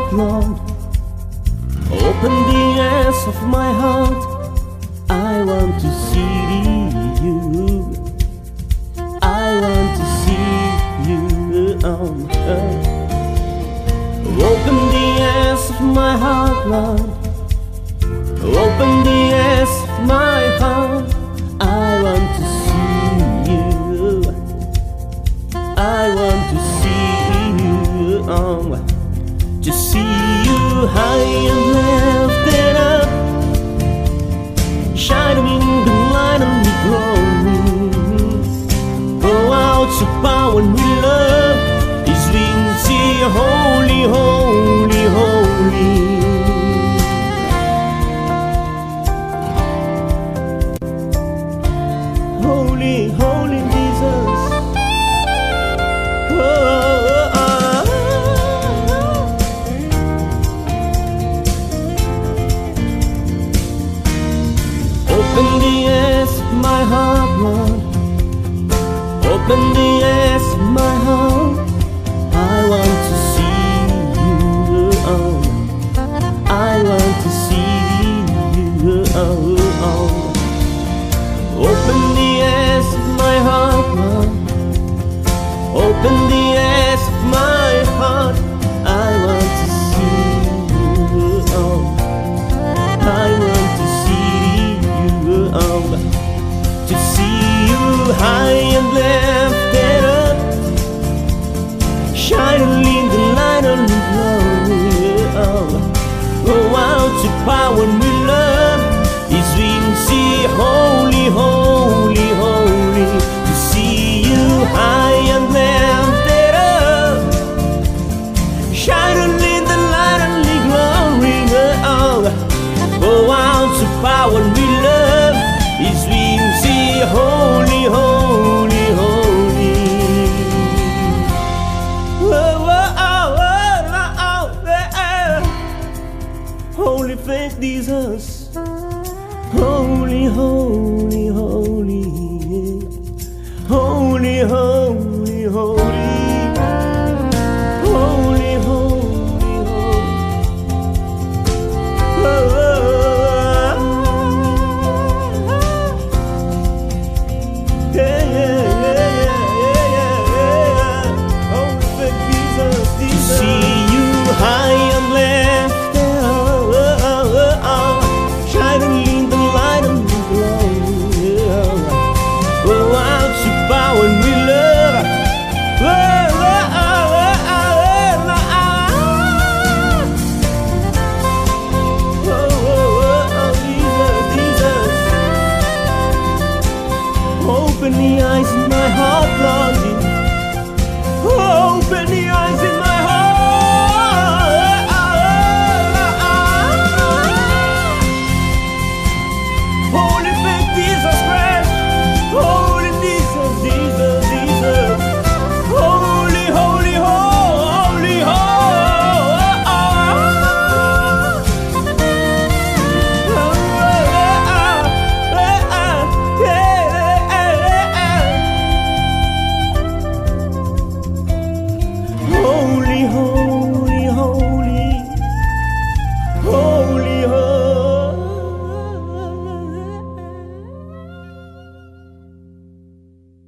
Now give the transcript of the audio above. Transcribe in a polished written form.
heart, Lord. Open the eyes of my heart. I want to see you. I want to see you. Open the eyes of my heart, Lord. Open the eyes of my heart. I want to see you. I want to see you. To see you high and lifted up, shining in the light of your glory. Pour out your power and your love as we see holy, holy, holy. Holy, holy Jesus. Open the eyes of my heart, Lord. Open the eyes of my heart. I want to see you. I want to see you. Open the eyes of my heart, Lord. Open the eyes of my heart. I want to see you. I want to see you. To see you high and lifted up, shining in the light of your glory. Pour out your power and your love as we see holy, holy, holy. To see you high and lifted up, shining in the light of your glory. Pour out your power and your love as we see holy, holy, holy. Holy face Jesus. Holy, holy, holy. Holy, holy, holy. Holy, holy, holy. Open the eyes in my heart, Lord. Open the eyes in my